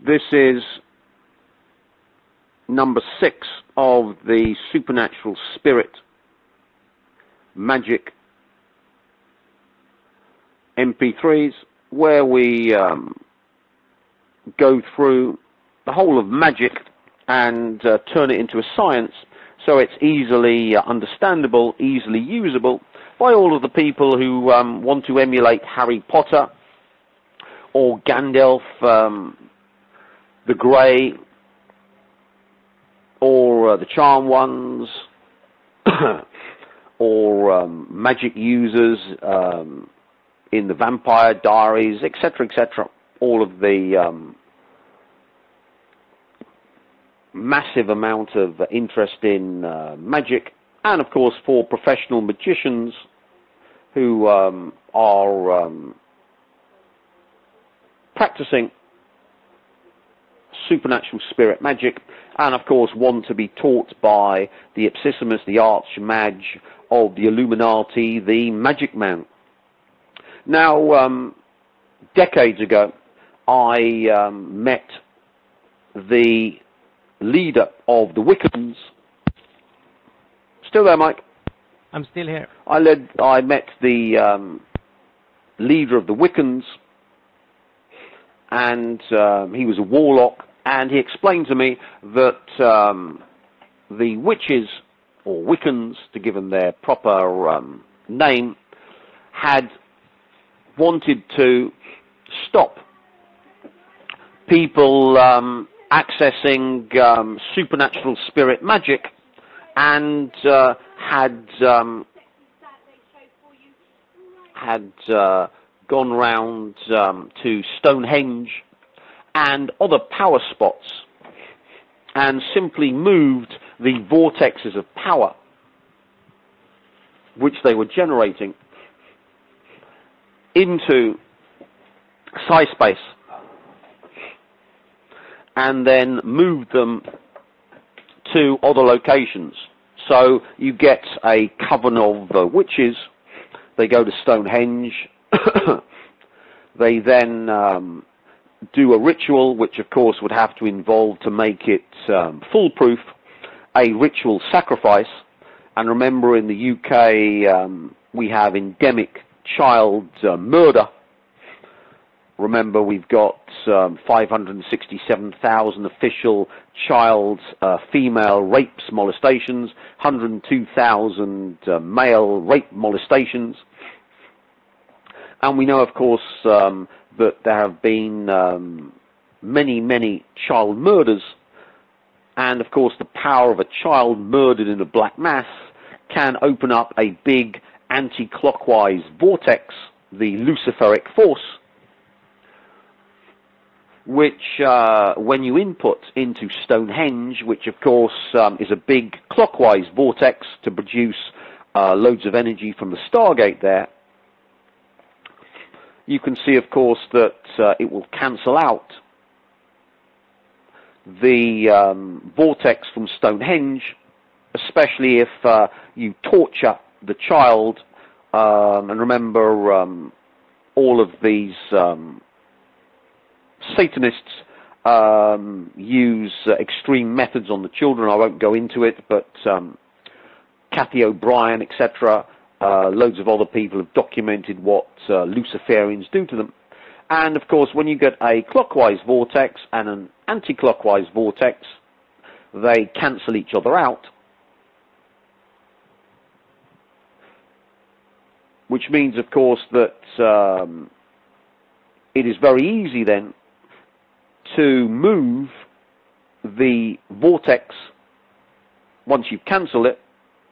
This is number 6 of the Supernatural Spirit Magic MP3s, where we go through the whole of magic and turn it into a science, so it's easily understandable, easily usable by all of the people who want to emulate Harry Potter or Gandalf the Grey, or the Charmed Ones, or magic users in the Vampire Diaries, etc., etc. All of the massive amount of interest in magic, and of course for professional magicians who are practicing supernatural spirit magic, and of course want to be taught by the Ipsissimus, the Archmage of the Illuminati, the Magic Man. Now, decades ago, I met the leader of the Wiccans. Still there, Mike? I'm still here. I met the leader of the Wiccans, and he was a warlock, and he explained to me that the witches, or Wiccans, to give them their proper name, had wanted to stop people accessing supernatural spirit magic, and had gone round to Stonehenge and other power spots and simply moved the vortexes of power which they were generating into cyberspace, and then moved them to other locations. So you get a coven of witches. They go to Stonehenge. They then do a ritual, which of course would have to involve, to make it foolproof, a ritual sacrifice. And remember, in the UK, we have endemic child murder. Remember, we've got 567,000 official child female rapes, molestations, 102,000 male rape molestations. And we know, of course, that there have been many, many child murders. And, of course, the power of a child murdered in a black mass can open up a big anti-clockwise vortex, the Luciferic force, which, when you input into Stonehenge, which, of course, is a big clockwise vortex to produce loads of energy from the Stargate there, you can see, of course, that it will cancel out the vortex from Stonehenge, especially if you torture the child. And remember, all of these Satanists use extreme methods on the children. I won't go into it, but Kathy O'Brien, etc., loads of other people have documented what Luciferians do to them. And, of course, when you get a clockwise vortex and an anti-clockwise vortex, they cancel each other out. Which means, of course, that it is very easy then to move the vortex, once you've cancelled it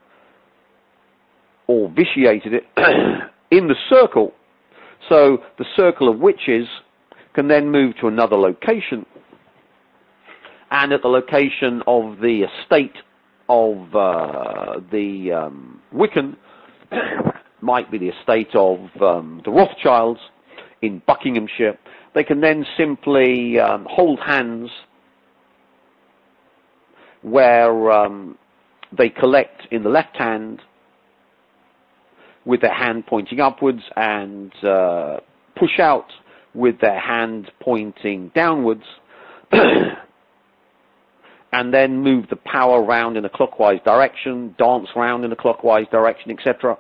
or vitiated it, in the circle. So the circle of witches can then move to another location, and at the location of the estate of the Wiccan, might be the estate of the Rothschilds in Buckinghamshire, they can then simply hold hands where they collect in the left hand with their hand pointing upwards, and push out with their hand pointing downwards. and then move the power around in a clockwise direction, dance around in a clockwise direction, etc.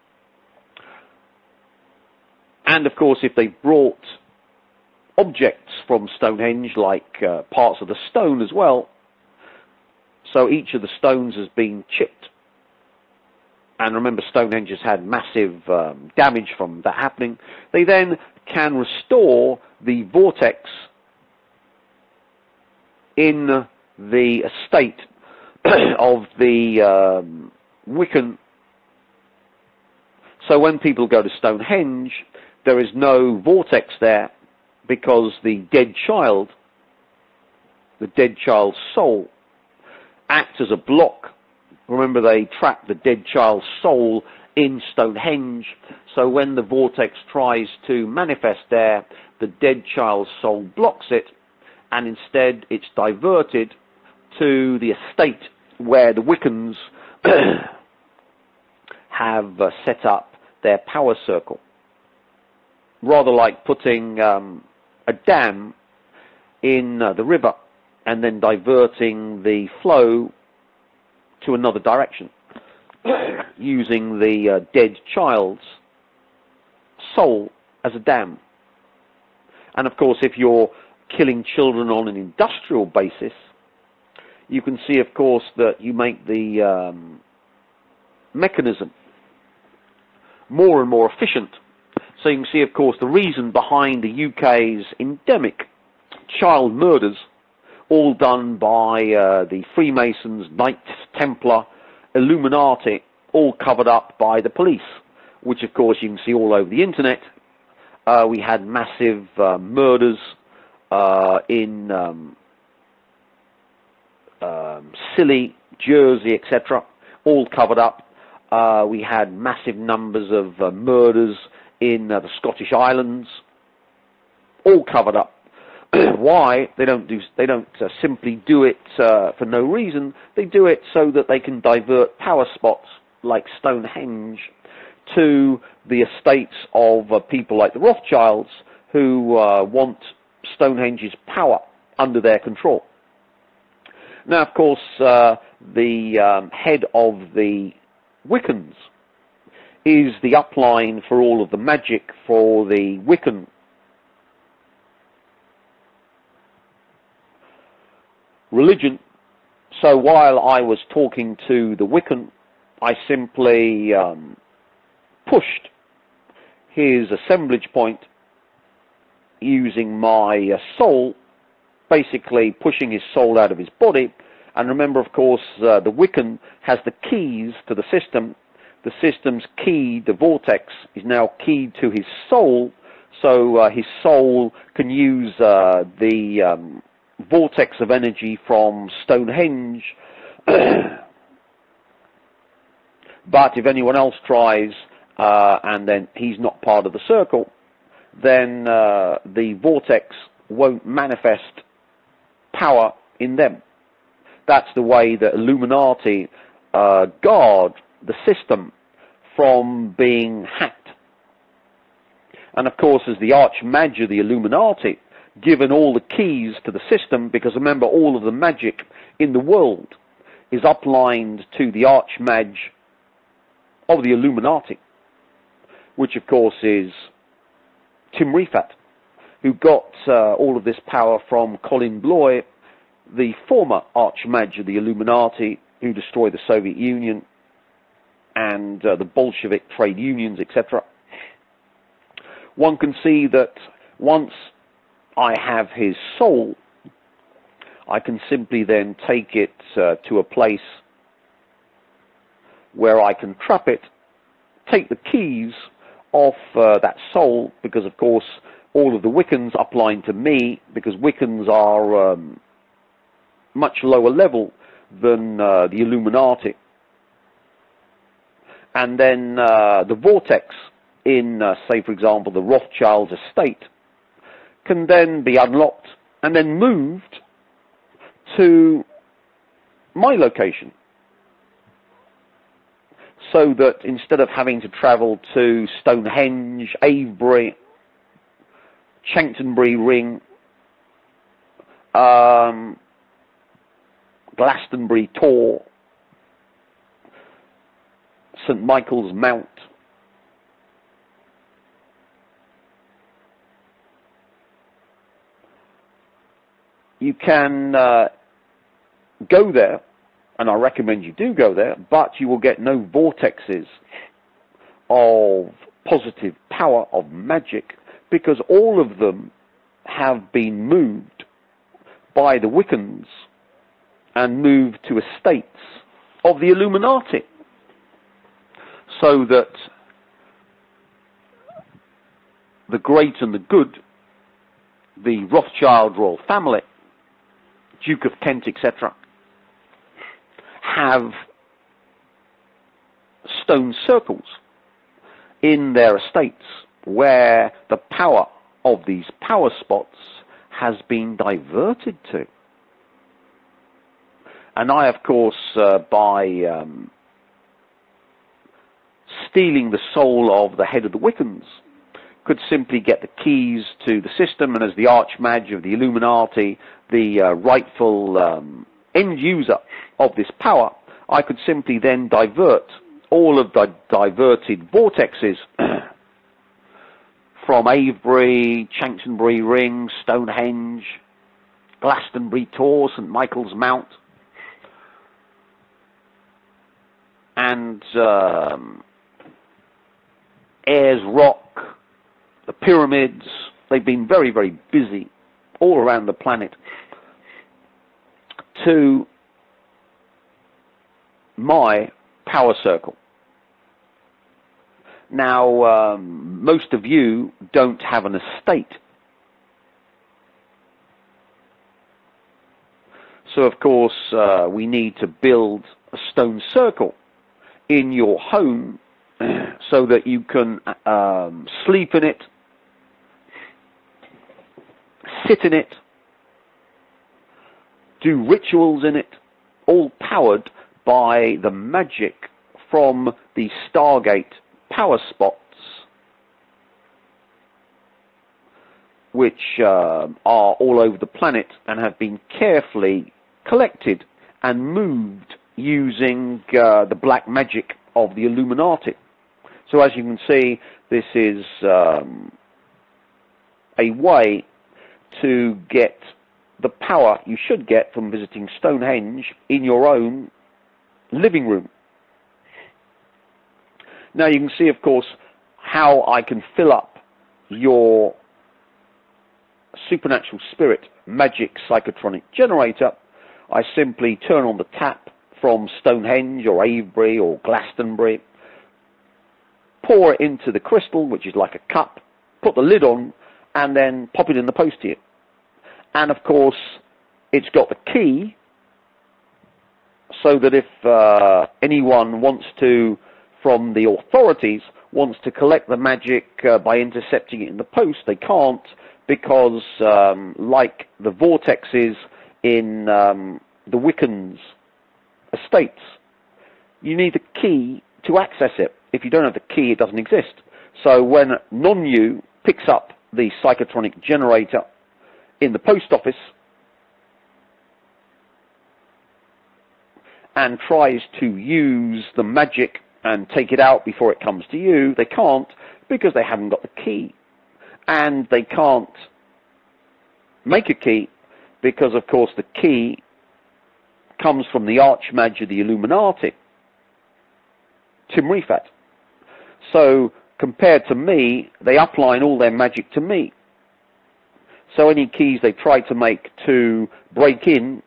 And of course, if they brought objects from Stonehenge, like parts of the stone as well, so each of the stones has been chipped. And remember, Stonehenge has had massive damage from that happening. They then can restore the vortex in the estate of the Wiccan. So when people go to Stonehenge, there is no vortex there, because the dead child's soul, acts as a block. Remember, they trap the dead child's soul in Stonehenge, so when the vortex tries to manifest there, the dead child's soul blocks it, and instead it's diverted to the estate where the Wiccans have set up their power circle. Rather like putting a dam in the river and then diverting the flow to another direction, using the dead child's soul as a dam. And of course, if you're killing children on an industrial basis, you can see, of course, that you make the mechanism more and more efficient. So you can see, of course, the reason behind the UK's endemic child murders, all done by the Freemasons, Knights Templar, Illuminati, all covered up by the police, which of course you can see all over the internet. We had massive murders in Scilly, Jersey, etc., all covered up. We had massive numbers of murders in the Scottish Islands, all covered up. Why? They don't simply do it for no reason. They do it so that they can divert power spots like Stonehenge to the estates of people like the Rothschilds, who want Stonehenge's power under their control. Now, of course, the head of the Wiccans is the upline for all of the magic for the Wiccan religion. So while I was talking to the Wiccan, I simply pushed his assemblage point using my soul, basically pushing his soul out of his body. And remember, of course, the Wiccan has the keys to the system. The system's key, the vortex, is now keyed to his soul, so his soul can use the vortex of energy from Stonehenge. But if anyone else tries, and then he's not part of the circle, then the vortex won't manifest power in them. That's the way that Illuminati guard the system from being hacked. And of course, as the Archmage of the Illuminati, given all the keys to the system, because remember, all of the magic in the world is uplined to the Archmage of the Illuminati, which of course is Tim Refat, who got all of this power from Colin Bloy, the former Archmage of the Illuminati, who destroyed the Soviet Union and the Bolshevik trade unions, etc. One can see that once I have his soul, I can simply then take it to a place where I can trap it, take the keys off that soul, because of course all of the Wiccans upline to me, because Wiccans are much lower level than the Illuminati. And then the vortex in, say for example, the Rothschilds' estate can then be unlocked and then moved to my location, so that instead of having to travel to Stonehenge, Avebury, Chanctonbury Ring, Glastonbury Tor, St Michael's Mount, you can go there, and I recommend you do go there, but you will get no vortexes of positive power of magic, because all of them have been moved by the Wiccans and moved to estates of the Illuminati, so that the great and the good, the Rothschild royal family, Duke of Kent, etc., have stone circles in their estates where the power of these power spots has been diverted to. And I, of course, by stealing the soul of the head of the Wiccans, could simply get the keys to the system, and as the Archmage of the Illuminati, the rightful end user of this power, I could simply then divert all of the diverted vortexes from Avebury, Chanctonbury Ring, Stonehenge, Glastonbury Tor, St Michael's Mount, and Ayers Rock, the pyramids. They've been very, very busy all around the planet to my power circle. Now, most of you don't have an estate. So, of course, we need to build a stone circle in your home so that you can sleep in it, sit in it, do rituals in it, all powered by the magic from the Stargate power spots, which are all over the planet and have been carefully collected and moved using the black magic of the Illuminati. So as you can see, this is a way to get the power you should get from visiting Stonehenge in your own living room. Now you can see, of course, how I can fill up your supernatural spirit magic psychotronic generator. I simply turn on the tap from Stonehenge or Avebury or Glastonbury, pour it into the crystal, which is like a cup, put the lid on, and then pop it in the post to you. And of course, it's got the key, so that if anyone wants to, from the authorities, wants to collect the magic by intercepting it in the post, they can't, because like the vortexes in the Wiccans' estates, you need the key to access it. If you don't have the key, it doesn't exist. So when non-you picks up the psychotronic generator in the post office and tries to use the magic and take it out before it comes to you, they can't, because they haven't got the key. And they can't make a key because, of course, the key comes from the Archmage of the Illuminati, Tim Refat. So, compared to me, they upline all their magic to me. So any keys they try to make to break in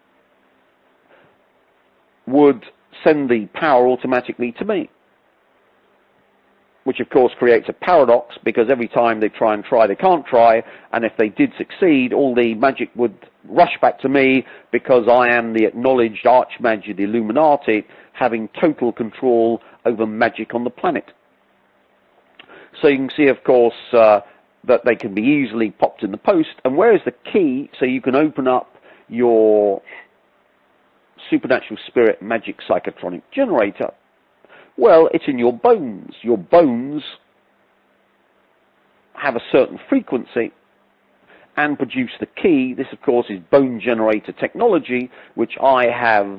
would send the power automatically to me, which of course creates a paradox, because every time they try, they can't try, and if they did succeed, all the magic would rush back to me, because I am the acknowledged Archmage of the Illuminati, having total control over magic on the planet. So you can see, of course, that they can be easily popped in the post. And where is the key so you can open up your supernatural spirit magic psychotronic generator? Well, it's in your bones. Your bones have a certain frequency, and produce the key. This, of course, is bone generator technology, which I have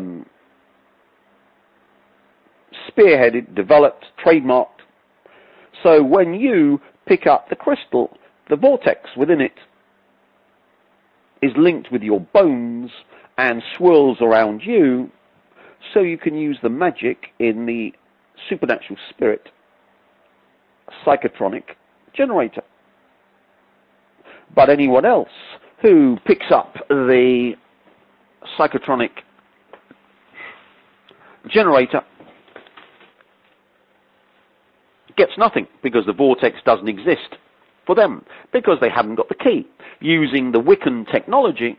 spearheaded, developed, trademarked. So when you pick up the crystal, the vortex within it is linked with your bones and swirls around you, so you can use the magic in the supernatural spirit psychotronic generator. But anyone else who picks up the psychotronic generator gets nothing, because the vortex doesn't exist for them, because they haven't got the key. Using the Wiccan technology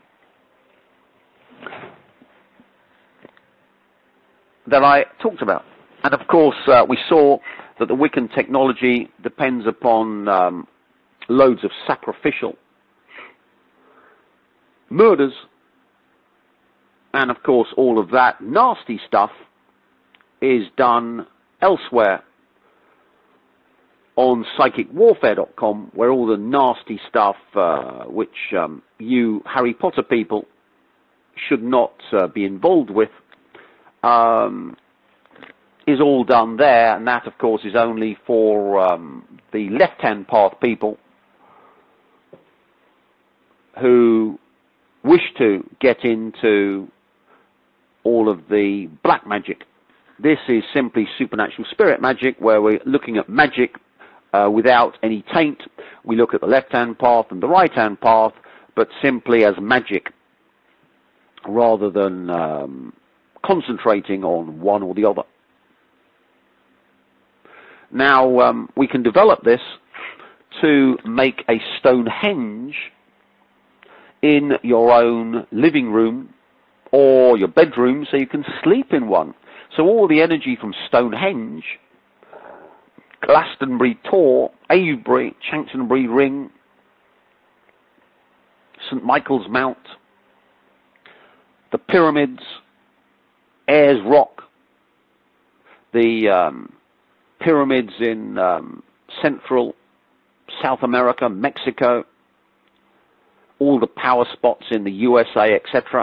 that I talked about. And of course, we saw that the Wiccan technology depends upon loads of sacrificial murders, and of course all of that nasty stuff is done elsewhere on psychicwarfare.com, where all the nasty stuff which you Harry Potter people should not be involved with is all done there, and that of course is only for the left-hand path people who wish to get into all of the black magic. This is simply supernatural spirit magic, where we're looking at magic without any taint. We look at the left-hand path and the right-hand path, but simply as magic, rather than concentrating on one or the other. Now, we can develop this to make a Stonehenge in your own living room or your bedroom, so you can sleep in one. So all the energy from Stonehenge, Glastonbury Tor, Avebury, Chanctonbury Ring, St. Michael's Mount, the pyramids, Ayers Rock, the pyramids in Central, South America, Mexico, all the power spots in the USA, etc.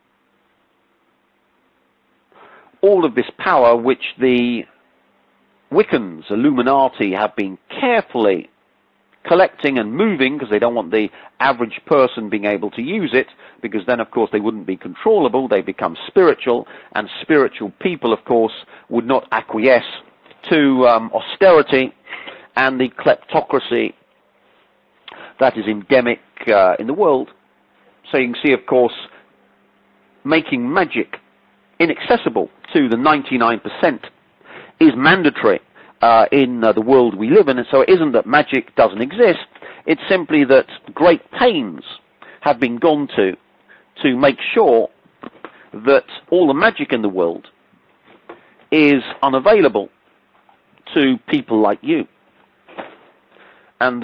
All of this power which the Wiccans, Illuminati, have been carefully collecting and moving, because they don't want the average person being able to use it, because then of course they wouldn't be controllable, they become spiritual, and spiritual people of course would not acquiesce to austerity and the kleptocracy that is endemic in the world. So you can see, of course, making magic inaccessible to the 99% is mandatory in the world we live in. And so it isn't that magic doesn't exist, it's simply that great pains have been gone to make sure that all the magic in the world is unavailable to people like you, and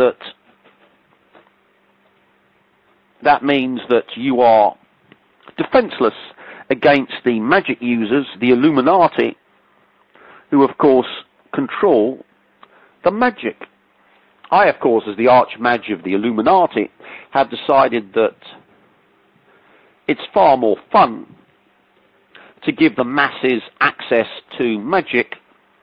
that means that you are defenseless against the magic users, the Illuminati, who of course control the magic. I, of course, as the Archmage of the Illuminati, have decided that it's far more fun to give the masses access to magic,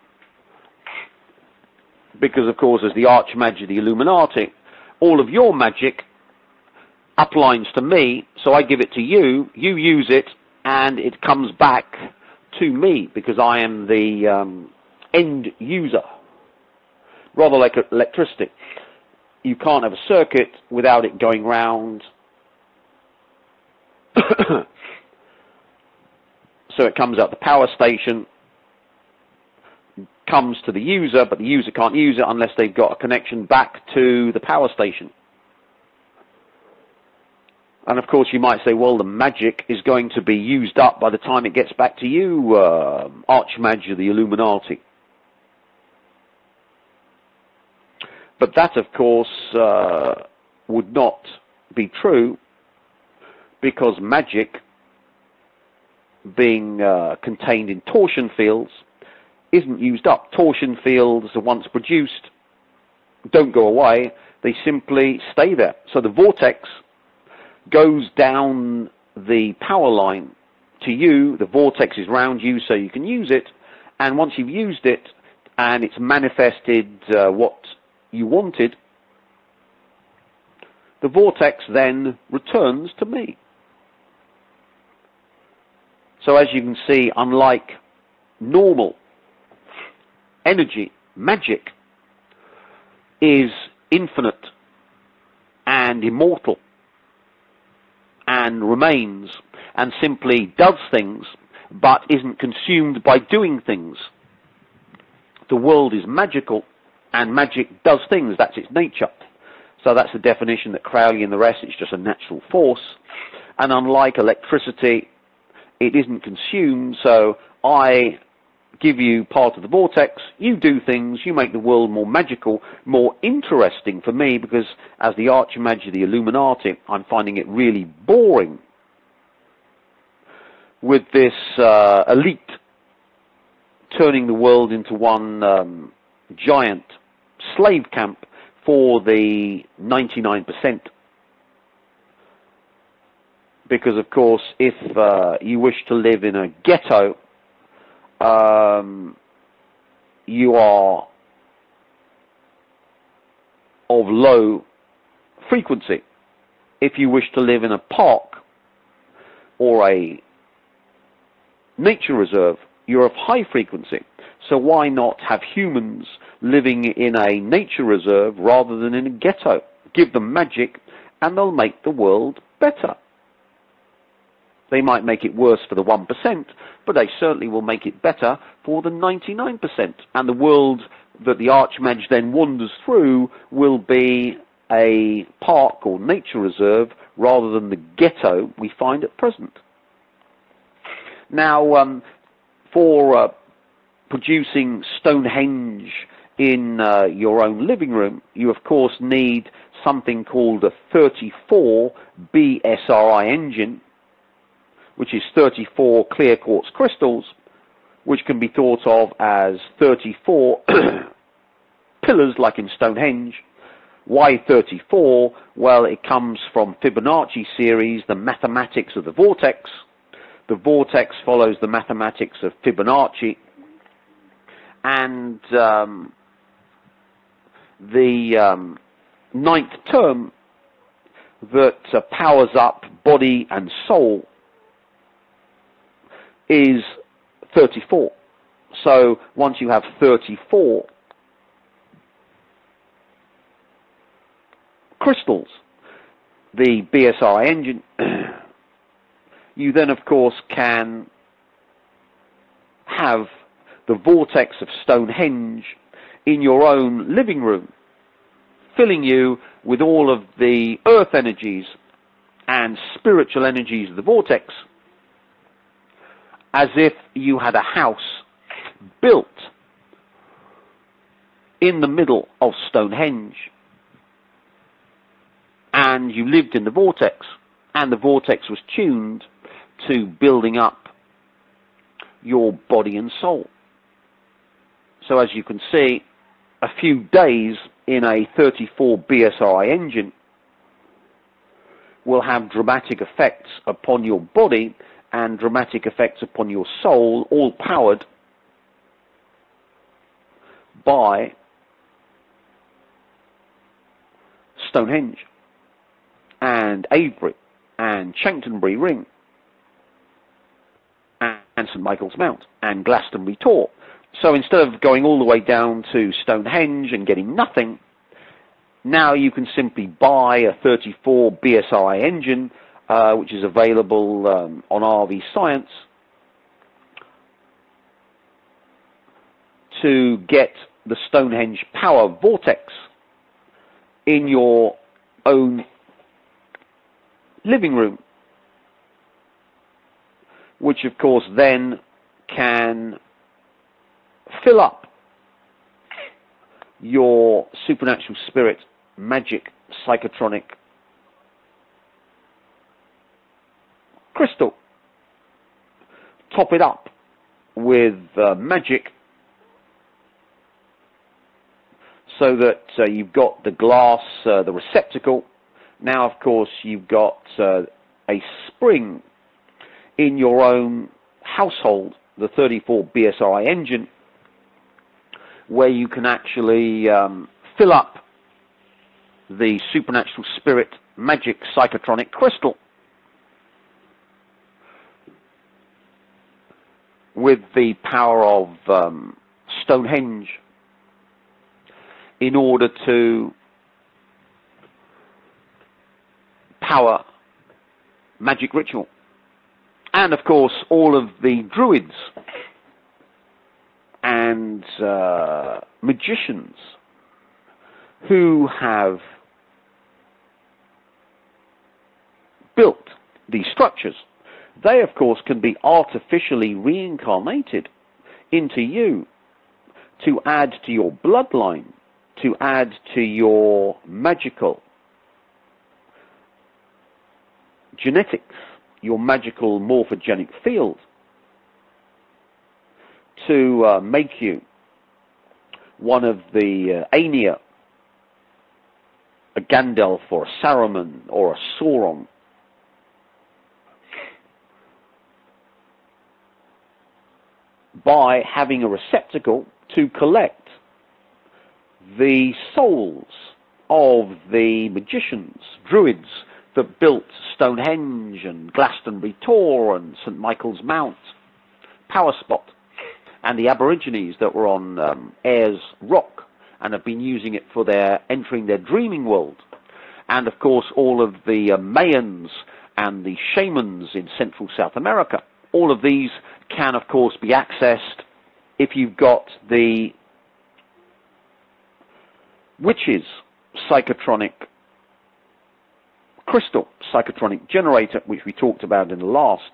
because of course as the Archmage of the Illuminati, all of your magic uplines to me, so I give it to you, you use it, and it comes back to me, because I am the end user. Rather like electricity. You can't have a circuit without it going round. So it comes out the power station, comes to the user, but the user can't use it unless they've got a connection back to the power station. And of course you might say, well, the magic is going to be used up by the time it gets back to you, Archmage of the Illuminati. But that, of course, would not be true, because magic, being contained in torsion fields, isn't used up. Torsion fields are once produced, don't go away, They simply stay there. So the vortex goes down the power line to you. The vortex is round you so you can use it. And once you've used it and it's manifested what you wanted, the vortex then returns to me. So as you can see, unlike normal energy, magic is infinite and immortal and remains and simply does things but isn't consumed by doing things. The world is magical and magic does things. That's its nature. So that's the definition that Crowley and the rest, it's just a natural force. And unlike electricity, it isn't consumed, so I give you part of the vortex, you do things, you make the world more magical, more interesting for me, because as the Archimage of the Illuminati, I'm finding it really boring with this elite turning the world into one giant slave camp for the 99%. Because, of course, if you wish to live in a ghetto, you are of low frequency. If you wish to live in a park or a nature reserve, you're of high frequency. So why not have humans living in a nature reserve rather than in a ghetto? Give them magic and they'll make the world better. They might make it worse for the 1%, but they certainly will make it better for the 99%. And the world that the Archmage then wanders through will be a park or nature reserve rather than the ghetto we find at present. Now, for producing Stonehenge in your own living room, you of course need something called a 34 BSRI engine, which is 34 clear quartz crystals, which can be thought of as 34 pillars like in Stonehenge. Why 34? Well, it comes from Fibonacci series, the mathematics of the vortex. The vortex follows the mathematics of Fibonacci, and the ninth term that powers up body and soul is 34. So once you have 34 crystals, the BSRI engine, you then of course can have the vortex of Stonehenge in your own living room, filling you with all of the earth energies and spiritual energies of the vortex, as if you had a house built in the middle of Stonehenge and you lived in the vortex, and the vortex was tuned to building up your body and soul. So as you can see, a few days in a 34 BSRI engine will have dramatic effects upon your body and dramatic effects upon your soul, all powered by Stonehenge and Avebury and Chanctonbury Ring and St Michael's Mount and Glastonbury Tor. So instead of going all the way down to Stonehenge and getting nothing, now you can simply buy a 34 BSRI engine, which is available on RV Science, to get the Stonehenge power vortex in your own living room, which of course then can fill up your supernatural spirit, magic, psychotronic crystal. Top it up with magic, so that you've got the glass, the receptacle. Now, of course, you've got a spring in your own household, the 34 BSI engine, where you can actually fill up the supernatural spirit magic psychotronic crystal with the power of Stonehenge in order to power magic ritual. And of course all of the druids and magicians who have built these structures, they of course can be artificially reincarnated into you to add to your bloodline, to add to your magical genetics, your magical morphogenic field, to make you one of the Aenir, a Gandalf or a Saruman or a Sauron. By having a receptacle to collect the souls of the magicians, druids that built Stonehenge and Glastonbury Tor and St. Michael's Mount, Power Spot, and the Aborigines that were on Ayers Rock and have been using it for entering their dreaming world. And of course all of the Mayans and the shamans in Central South America. All of these can of course be accessed if you've got the witch's psychotronic crystal, psychotronic generator, which we talked about in the last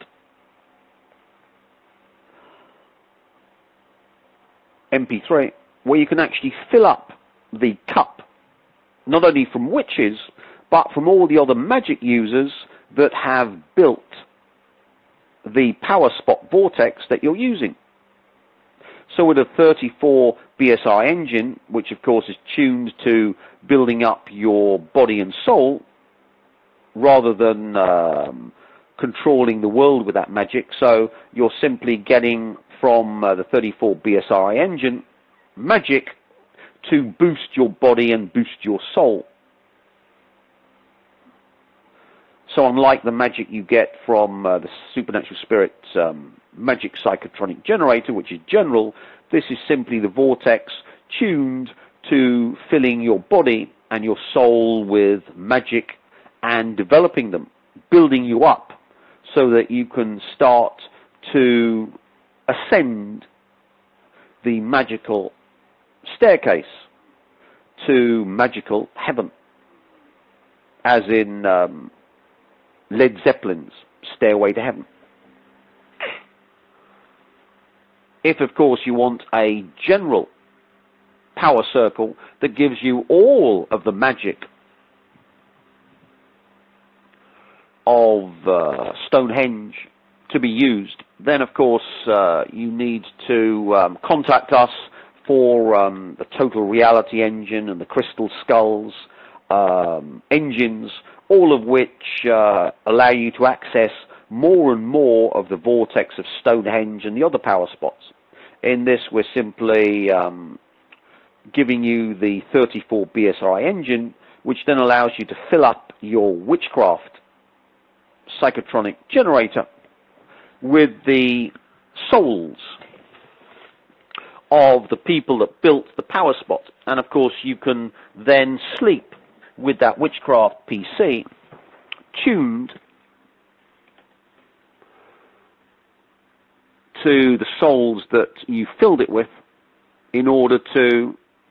MP3, where you can actually fill up the cup, not only from witches, but from all the other magic users that have built the power spot vortex that you're using. So with a 34 BSI engine, which of course is tuned to building up your body and soul, rather than controlling the world with that magic, so you're simply getting from the 34 BSI engine magic to boost your body and boost your soul. So unlike the magic you get from the Supernatural Spirit magic psychotronic generator, which is general, this is simply the vortex tuned to filling your body and your soul with magic and developing them, building you up so that you can start to ascend the magical staircase to magical heaven, as in Led Zeppelin's Stairway to Heaven. If, of course, you want a general power circle that gives you all of the magic of Stonehenge to be used, then, of course, you need to contact us for the Total Reality Engine and the Crystal Skulls engines, all of which allow you to access more and more of the vortex of Stonehenge and the other power spots. In this, we're simply giving you the 34 BSI engine, which then allows you to fill up your witchcraft psychotronic generator with the souls of the people that built the power spot. And of course you can then sleep with that witchcraft PC tuned to the souls that you filled it with in order to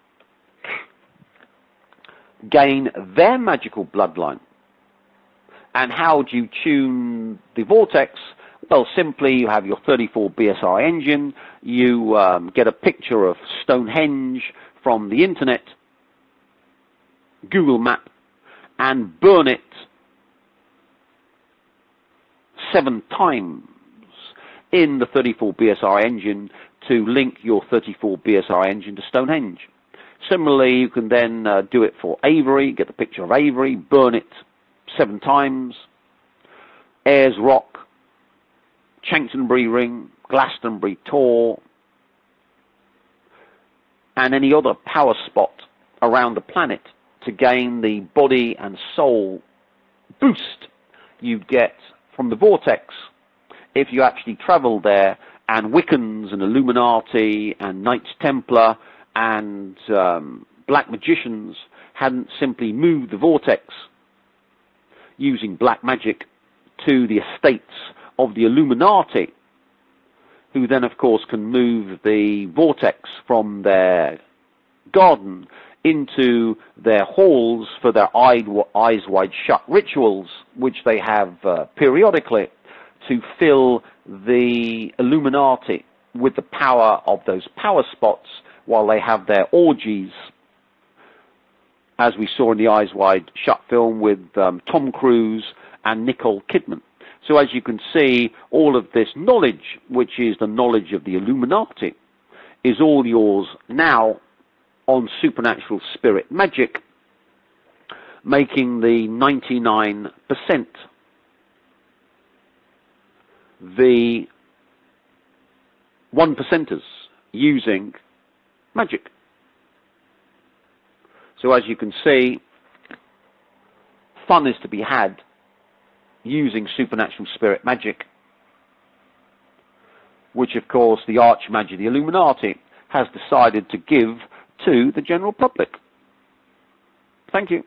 gain their magical bloodline. And how do you tune the vortex? Well, simply you have your 34 BSI engine, you get a picture of Stonehenge from the internet, Google Map, and burn it 7 times in the 34 BSI engine to link your 34 BSI engine to Stonehenge. Similarly, you can then do it for Avery, get the picture of Avery, burn it 7 times, Ayers Rock, Chanctonbury Ring, Glastonbury Tor, and any other power spot around the planet to gain the body and soul boost you get from the vortex if you actually travel there, and Wiccans and Illuminati and Knights Templar and black magicians hadn't simply moved the vortex using black magic to the estates of the Illuminati, who then of course can move the vortex from their garden into their halls for their eyes wide shut rituals, which they have periodically to fill the Illuminati with the power of those power spots while they have their orgies, as we saw in the Eyes Wide Shut film with Tom Cruise and Nicole Kidman. So as you can see, all of this knowledge, which is the knowledge of the Illuminati, is all yours now on Supernatural Spirit Magic, making the 99% the 1%ers using magic. So as you can see, fun is to be had using Supernatural Spirit Magic, which of course the Archmagi, the Illuminati, has decided to give to the general public. Thank you.